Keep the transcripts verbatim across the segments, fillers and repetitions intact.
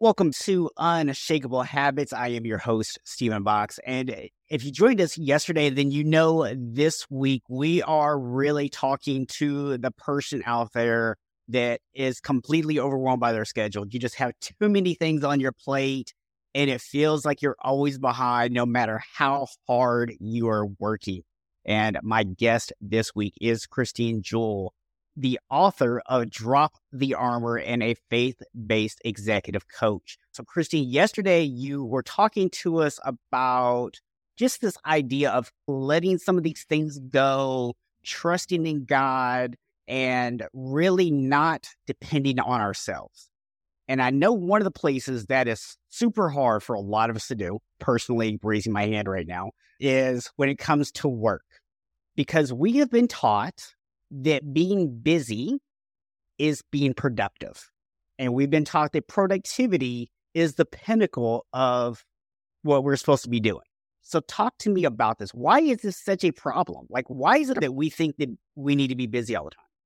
Welcome to Unshakable Habits. I am your host, Stephen Box. And if you joined us yesterday, then you know this week we are really talking to the person out there that is completely overwhelmed by their schedule. You just have too many things on your plate, and it feels like you're always behind no matter how hard you are working. And my guest this week is Christine Jewell, the author of Drop the Armor and a faith-based executive coach. So Christine, yesterday you were talking to us about just this idea of letting some of these things go, trusting in God, and really not depending on ourselves. And I know one of the places that is super hard for a lot of us to do, personally raising my hand right now, is when it comes to work. Because we have been taught that being busy is being productive. And we've been taught that productivity is the pinnacle of what we're supposed to be doing. So talk to me about this. Why is this such a problem? Like, why is it that we think that we need to be busy all the time?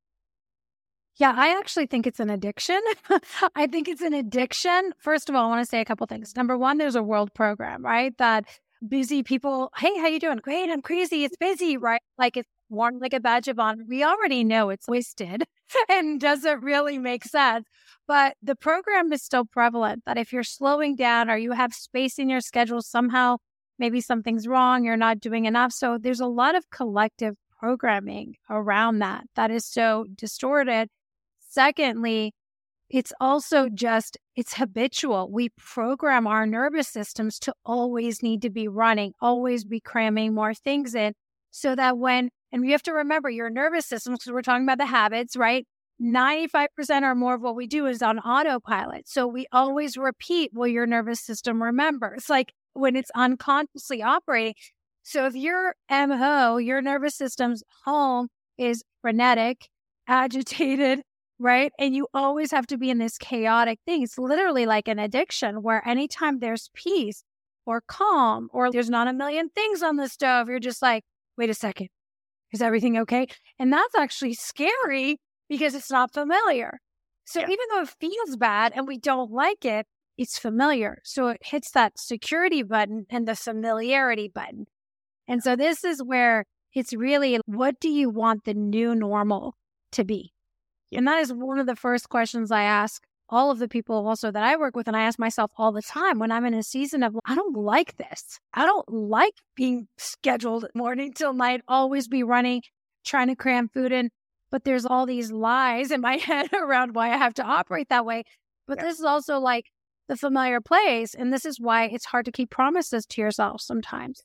Yeah, I actually think it's an addiction. I think it's an addiction. First of all, I want to say a couple things. Number one, there's a world program, right? That busy people, hey, how you doing? Great, I'm crazy. It's busy, right? Like it's worn like a badge of honor. We already know it's wasted and doesn't really make sense. But the program is still prevalent that if you're slowing down or you have space in your schedule, somehow maybe something's wrong, you're not doing enough. So there's a lot of collective programming around that that is so distorted. Secondly, it's also just, it's habitual. We program our nervous systems to always need to be running, always be cramming more things in so that when, and we have to remember your nervous system, because we're talking about the habits, right? ninety-five percent or more of what we do is on autopilot. So we always repeat what your nervous system remembers, like when it's unconsciously operating. So if your M O, your nervous system's home is frenetic, agitated, right? And you always have to be in this chaotic thing. It's literally like an addiction where anytime there's peace or calm or there's not a million things on the stove, you're just like, wait a second, is everything okay? And that's actually scary because it's not familiar. So yeah. Even though it feels bad and we don't like it, it's familiar. So it hits that security button and the familiarity button. And so this is where it's really, what do you want the new normal to be? And that is one of the first questions I ask all of the people also that I work with. And I ask myself all the time when I'm in a season of, I don't like this. I don't like being scheduled morning till night, always be running, trying to cram food in. But there's all these lies in my head around why I have to operate that way. But yeah. This is also like the familiar place. And this is why it's hard to keep promises to yourself sometimes.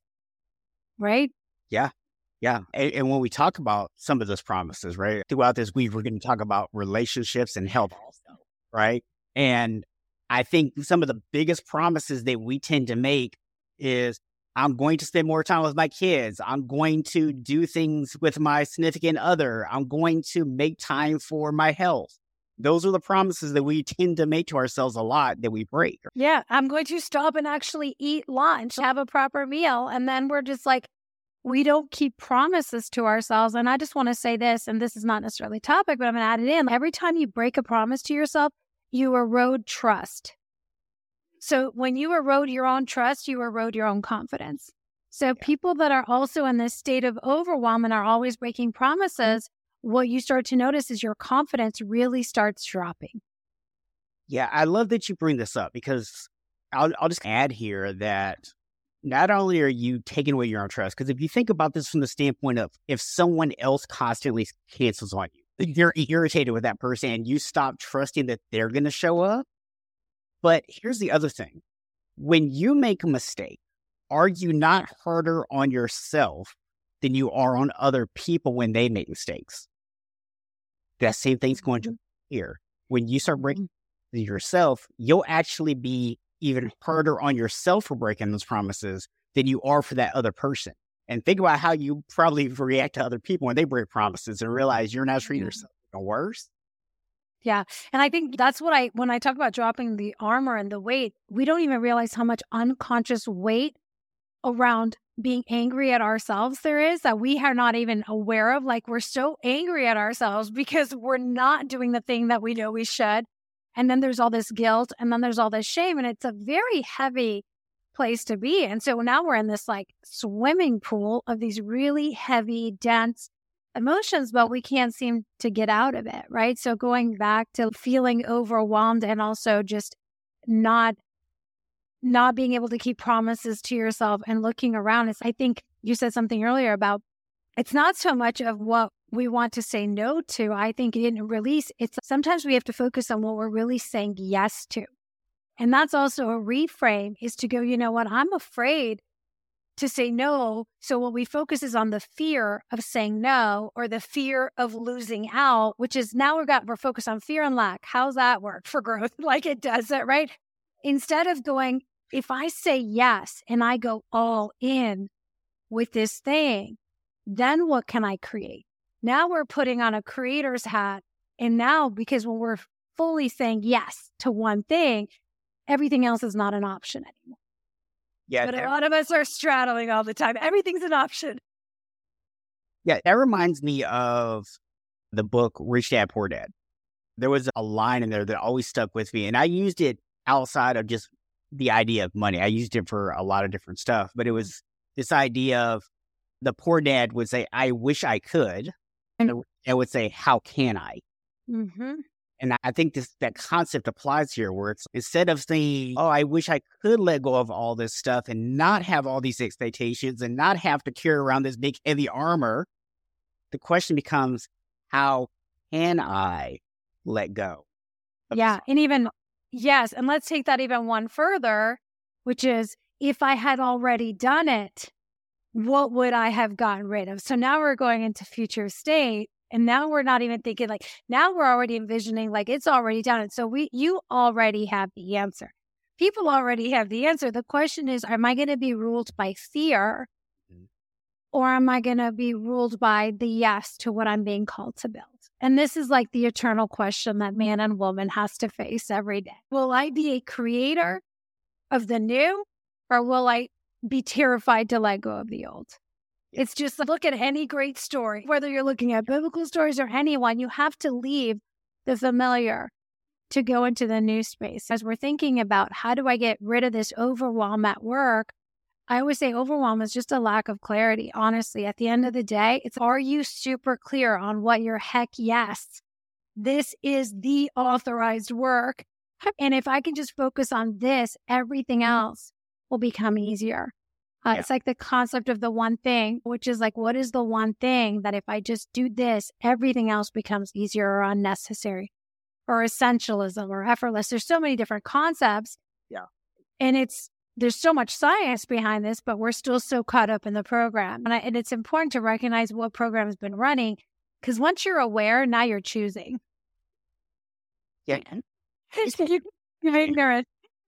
Right? Yeah. Yeah. And, and when we talk about some of those promises, right, throughout this week, we're going to talk about relationships and health also, right? And I think some of the biggest promises that we tend to make is, I'm going to spend more time with my kids. I'm going to do things with my significant other. I'm going to make time for my health. Those are the promises that we tend to make to ourselves a lot that we break. Yeah. I'm going to stop and actually eat lunch, have a proper meal. And then we're just like, we don't keep promises to ourselves. And I just want to say this, and this is not necessarily a topic, but I'm going to add it in. Every time you break a promise to yourself, you erode trust. So when you erode your own trust, you erode your own confidence. So yeah. People that are also in this state of overwhelm and are always breaking promises, what you start to notice is your confidence really starts dropping. Yeah, I love that you bring this up because I'll, I'll just add here that not only are you taking away your own trust, because if you think about this from the standpoint of if someone else constantly cancels on you, you're irritated with that person and you stop trusting that they're going to show up. But here's the other thing. When you make a mistake, are you not harder on yourself than you are on other people when they make mistakes? That same thing's going to here. When you start breaking yourself, you'll actually be even harder on yourself for breaking those promises than you are for that other person. And think about how you probably react to other people when they break promises and realize you're not treating yourself worse. Yeah. And I think that's what I, when I talk about dropping the armor and the weight, we don't even realize how much unconscious weight around being angry at ourselves there is that we are not even aware of. Like we're so angry at ourselves because we're not doing the thing that we know we should. And then there's all this guilt, and then there's all this shame, and it's a very heavy place to be. And so now we're in this like swimming pool of these really heavy, dense emotions, but we can't seem to get out of it, right? So going back to feeling overwhelmed and also just not not being able to keep promises to yourself and looking around. Is, I think you said something earlier about it's not so much of what we want to say no to. I think in release, it's sometimes we have to focus on what we're really saying yes to. And that's also a reframe, is to go, you know what, I'm afraid to say no. So what we focus is on the fear of saying no, or the fear of losing out, which is now we've got, we're focused on fear and lack. How's that work for growth? Like it does it, right? Instead of going, if I say yes and I go all in with this thing, then what can I create? Now we're putting on a creator's hat. And now, because when we're fully saying yes to one thing, everything else is not an option anymore. Yeah, but that, a lot of us are straddling all the time. Everything's an option. yeah, that reminds me of the book Rich Dad Poor Dad. There was a line in there that always stuck with me, and I used it outside of just the idea of money. I used it for a lot of different stuff, but it was this idea of the poor dad would say, I wish I could. And the rich dad would say, how can I? Mm-hmm. And I think this that concept applies here, where it's instead of saying, oh, I wish I could let go of all this stuff and not have all these expectations and not have to carry around this big heavy armor, the question becomes, how can I let go? Yeah. And even, yes. And let's take that even one further, which is, if I had already done it, what would I have gotten rid of? So now we're going into future state. And now we're not even thinking like, now we're already envisioning like it's already done. And so we, you already have the answer. People already have the answer. The question is, am I going to be ruled by fear, mm-hmm. or am I going to be ruled by the yes to what I'm being called to build? And this is like the eternal question that man and woman has to face every day. Will I be a creator of the new, or will I be terrified to let go of the old? It's just like, look at any great story, whether you're looking at biblical stories or anyone, you have to leave the familiar to go into the new space. As we're thinking about how do I get rid of this overwhelm at work, I always say overwhelm is just a lack of clarity. Honestly, at the end of the day, it's, are you super clear on what your heck yes, this is the authorized work. And if I can just focus on this, everything else will become easier. Uh, yeah. It's like the concept of the one thing, which is like, what is the one thing that if I just do this, everything else becomes easier or unnecessary, or essentialism or effortless. There's so many different concepts. Yeah. And it's, there's so much science behind this, but we're still so caught up in the program. And, I, and it's important to recognize what program has been running, because once you're aware, now you're choosing. Yeah. You're ignorant.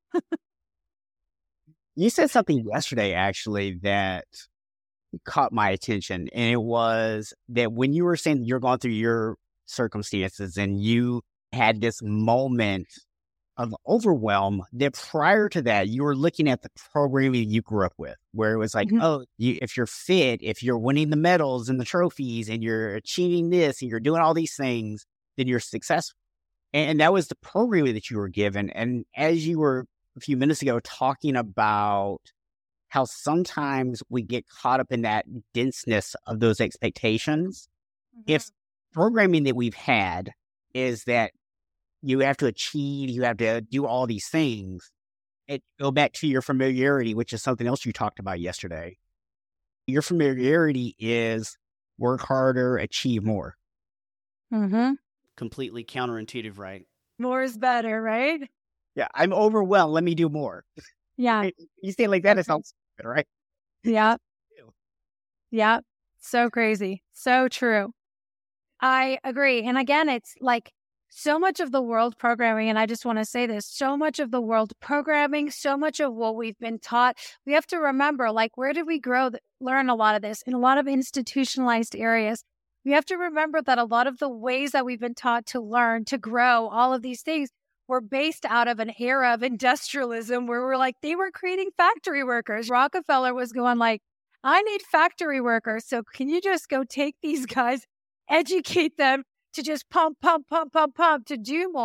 You said something yesterday, actually, that caught my attention. And it was that when you were saying you're going through your circumstances and you had this moment of overwhelm, that prior to that, you were looking at the programming you grew up with, where it was like, mm-hmm. oh, you, if you're fit, if you're winning the medals and the trophies and you're achieving this and you're doing all these things, then you're successful. And, and that was the programming that you were given. And as you were a few minutes ago talking about how sometimes we get caught up in that denseness of those expectations. Mm-hmm. If programming that we've had is that you have to achieve, you have to do all these things, it go back to your familiarity, which is something else you talked about yesterday. Your familiarity is work harder, achieve more. Mm-hmm. Completely counterintuitive, right? More is better, right? Yeah, I'm overwhelmed. Let me do more. Yeah. You say it like that, it sounds good, right? Yeah. Yeah. So crazy. So true. I agree. And again, it's like so much of the world programming, and I just want to say this, so much of the world programming, so much of what we've been taught, we have to remember, like, where did we grow, learn a lot of this? In a lot of institutionalized areas. We have to remember that a lot of the ways that we've been taught to learn, to grow, all of these things, were based out of an era of industrialism where we're like, they were creating factory workers. Rockefeller was going like, I need factory workers. So can you just go take these guys, educate them to just pump, pump, pump, pump, pump, to do more?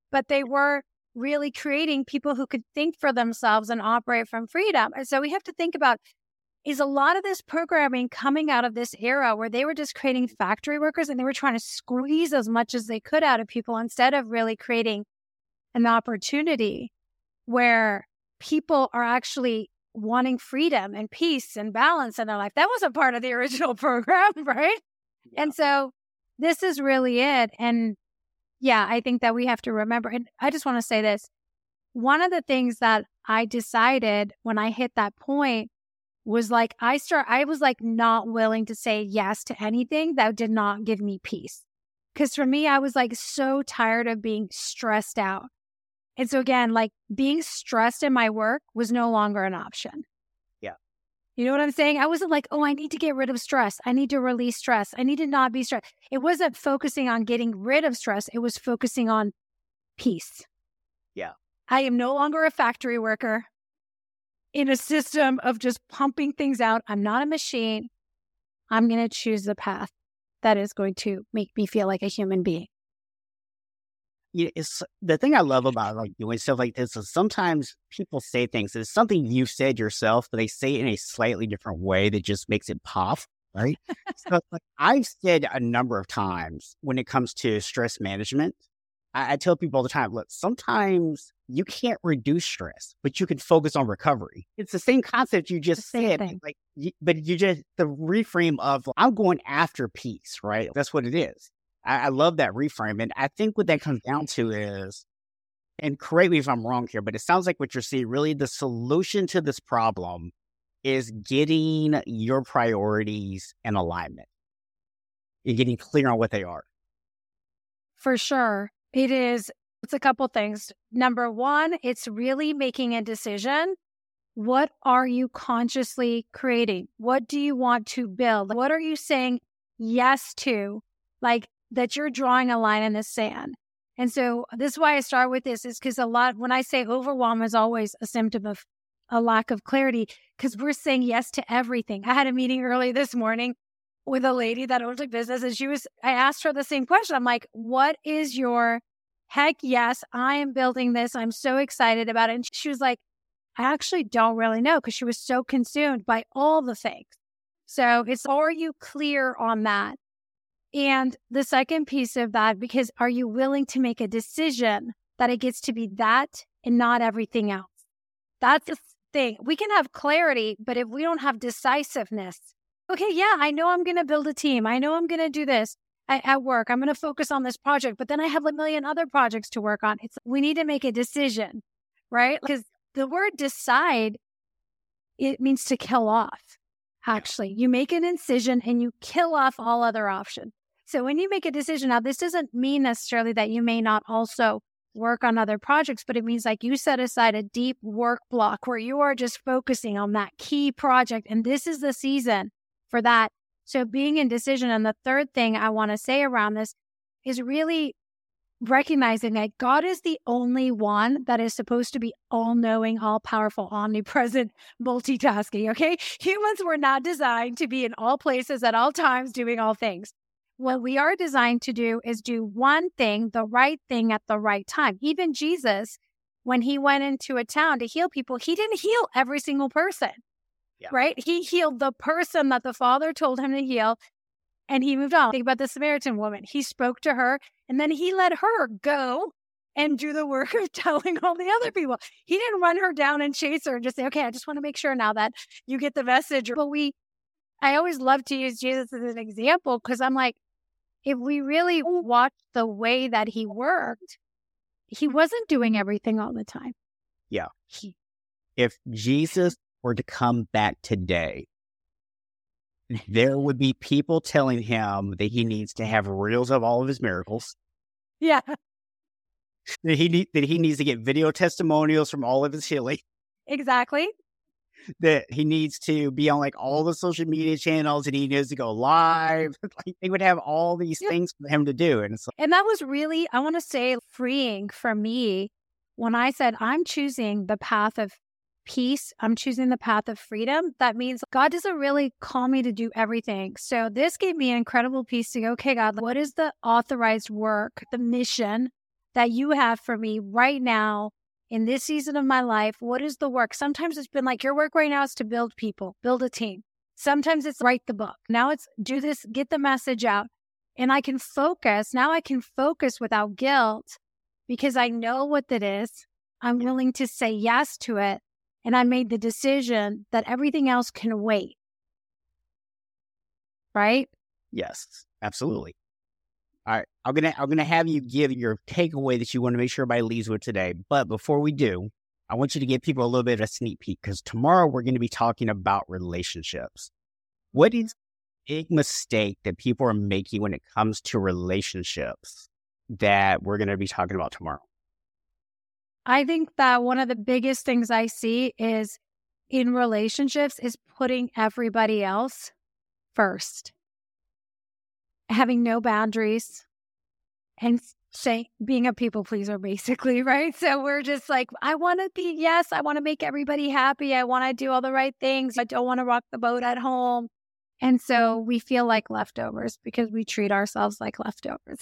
but they were really creating people who could think for themselves and operate from freedom. And so we have to think about, is a lot of this programming coming out of this era where they were just creating factory workers and they were trying to squeeze as much as they could out of people instead of really creating an opportunity where people are actually wanting freedom and peace and balance in their life. That wasn't part of the original program, right? Yeah. And so this is really it. And yeah, I think that we have to remember, and I just want to say this. One of the things that I decided when I hit that point was like, I start, I was like not willing to say yes to anything that did not give me peace. Because for me, I was like so tired of being stressed out. And so again, like being stressed in my work was no longer an option. Yeah. You know what I'm saying? I wasn't like, oh, I need to get rid of stress. I need to release stress. I need to not be stressed. It wasn't focusing on getting rid of stress. It was focusing on peace. Yeah. I am no longer a factory worker in a system of just pumping things out. I'm not a machine. I'm going to choose the path that is going to make me feel like a human being. Yeah, it's the thing I love about like doing stuff like this is sometimes people say things. It's something you've said yourself, but they say it in a slightly different way that just makes it pop, right? So like I've said a number of times when it comes to stress management, I, I tell people all the time, look, sometimes you can't reduce stress, but you can focus on recovery. It's the same concept you just said, thing. like, you, but you just the reframe of I'm going after peace, right? That's what it is. I love that reframe. And I think what that comes down to is, and correct me if I'm wrong here, but it sounds like what you're seeing, really the solution to this problem is getting your priorities in alignment. You're getting clear on what they are. For sure. It is. It's a couple things. Number one, it's really making a decision. What are you consciously creating? What do you want to build? What are you saying yes to? Like, that you're drawing a line in the sand. And so this is why I start with this is because a lot, when I say overwhelm is always a symptom of a lack of clarity, because we're saying yes to everything. I had a meeting early this morning with a lady that owns a business and she was, I asked her the same question. I'm like, what is your heck yes, I am building this. I'm so excited about it. And she was like, I actually don't really know because she was so consumed by all the things. So it's, are you clear on that? And the second piece of that, because are you willing to make a decision that it gets to be that and not everything else? That's the thing. We can have clarity, but if we don't have decisiveness, okay, yeah, I know I'm going to build a team. I know I'm going to do this at, at work. I'm going to focus on this project, but then I have a million other projects to work on. It's, we need to make a decision, right? Because the word decide, it means to kill off. Actually, you make an incision and you kill off all other options. So when you make a decision, now this doesn't mean necessarily that you may not also work on other projects, but it means like you set aside a deep work block where you are just focusing on that key project. And this is the season for that. So being in decision. And the third thing I want to say around this is really recognizing that God is the only one that is supposed to be all-knowing, all-powerful, omnipresent, multitasking, okay? Humans were not designed to be in all places at all times doing all things. What we are designed to do is do one thing, the right thing at the right time. Even Jesus, when he went into a town to heal people, he didn't heal every single person, yeah. right? He healed the person that the Father told him to heal, and he moved on. Think about the Samaritan woman. He spoke to her, and then he let her go and do the work of telling all the other people. He didn't run her down and chase her and just say, okay, I just want to make sure now that you get the message. But we, I always love to use Jesus as an example because I'm like, if we really watch the way that he worked, he wasn't doing everything all the time. Yeah. He, if Jesus were to come back today, there would be people telling him that he needs to have reels of all of his miracles. Yeah. That he, need, that he needs to get video testimonials from all of his healing. Exactly. That he needs to be on like all the social media channels and he needs to go live. Like they would have all these yeah. things for him to do. And, it's like, and that was really, I want to say, freeing for me when I said, I'm choosing the path of peace. I'm choosing the path of freedom. That means God doesn't really call me to do everything. So this gave me an incredible peace to go, okay, God, what is the authorized work, the mission that you have for me right now in this season of my life? What is the work? Sometimes it's been like, your work right now is to build people, build a team. Sometimes it's write the book. Now it's do this, get the message out. And I can focus. Now I can focus without guilt because I know what it is. I'm willing to say yes to it. And I made the decision that everything else can wait. Right? Yes, absolutely. All right, I'm gonna I'm gonna have you give your takeaway that you want to make sure everybody leaves with today. But before we do, I want you to give people a little bit of a sneak peek because tomorrow we're going to be talking about relationships. What is a big mistake that people are making when it comes to relationships that we're going to be talking about tomorrow? I think that one of the biggest things I see is in relationships is putting everybody else first, having no boundaries, and say, being a people pleaser, basically, right? So we're just like, I want to be, yes, I want to make everybody happy. I want to do all the right things. I don't want to rock the boat at home. And so we feel like leftovers because we treat ourselves like leftovers.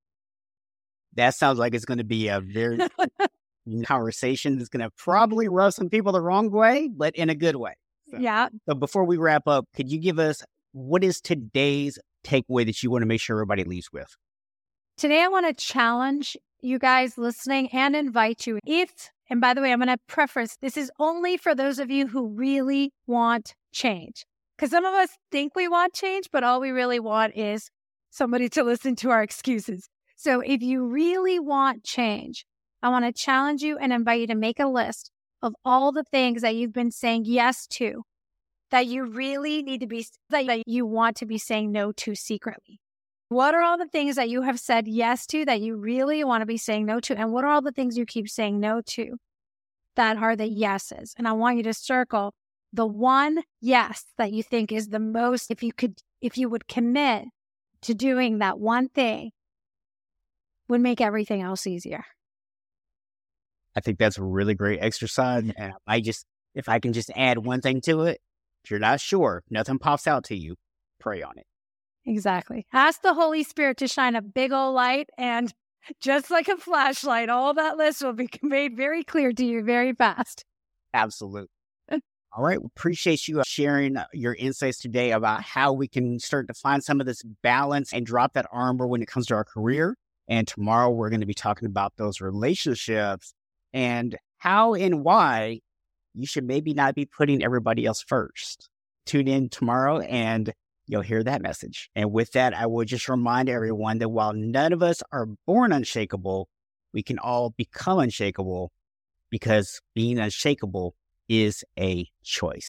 That sounds like it's going to be a very conversation that's going to probably rub some people the wrong way, but in a good way. So, yeah. So before we wrap up, could you give us what is today's takeaway that you want to make sure everybody leaves with? Today, I want to challenge you guys listening and invite you. If, and by the way, I'm going to preface, this is only for those of you who really want change. Because some of us think we want change, but all we really want is somebody to listen to our excuses. So if you really want change, I want to challenge you and invite you to make a list of all the things that you've been saying yes to, that you really need to be, that you want to be saying no to secretly. What are all the things that you have said yes to that you really want to be saying no to? And what are all the things you keep saying no to that are the yeses? And I want you to circle the one yes that you think is the most, if you could, if you would commit to doing that one thing, would make everything else easier. I think that's a really great exercise. And I just, if I can just add one thing to it, if you're not sure, nothing pops out to you, pray on it. Exactly. Ask the Holy Spirit to shine a big old light, and just like a flashlight, all that list will be made very clear to you very fast. Absolutely. All right. We appreciate you sharing your insights today about how we can start to find some of this balance and drop that armor when it comes to our career. And tomorrow we're going to be talking about those relationships and how and why you should maybe not be putting everybody else first. Tune in tomorrow and you'll hear that message. And with that, I will just remind everyone that while none of us are born unshakable, we can all become unshakable because being unshakable is a choice.